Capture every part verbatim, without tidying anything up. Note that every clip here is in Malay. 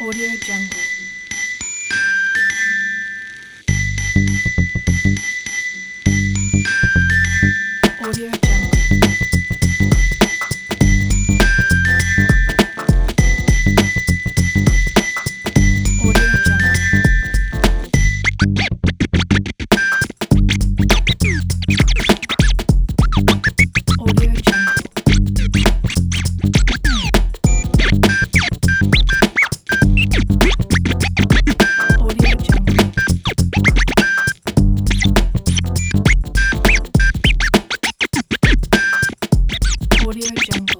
Audio Jungle. Audio Jungle. Audio Jungle. Audio Jungle. Audio Jungle. Audio Jungle.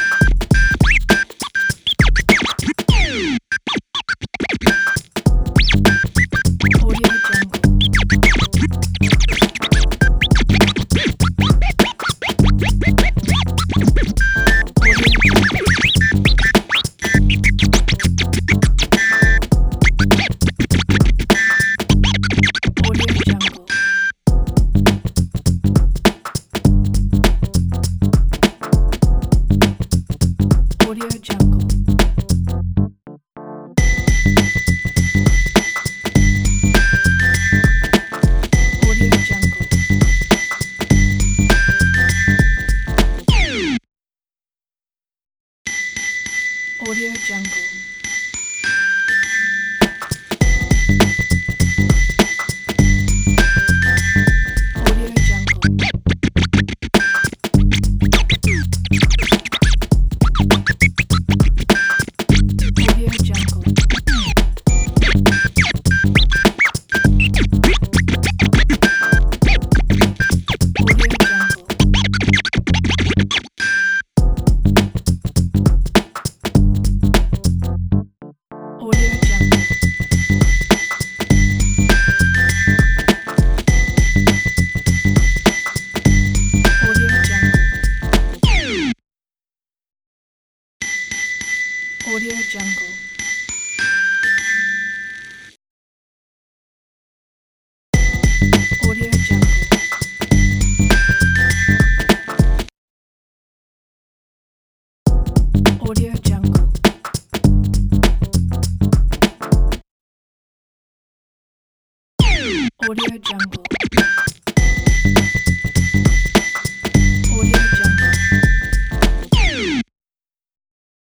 Audio Jungle. Audio Jungle. Audio Jungle. Audio Jungle. Audio Jungle. Audio Jungle. Audio Jungle. Audio Jungle. Audio Jungle. Audio Jungle. Audio Jungle. Audio Jungle. Audio Jungle.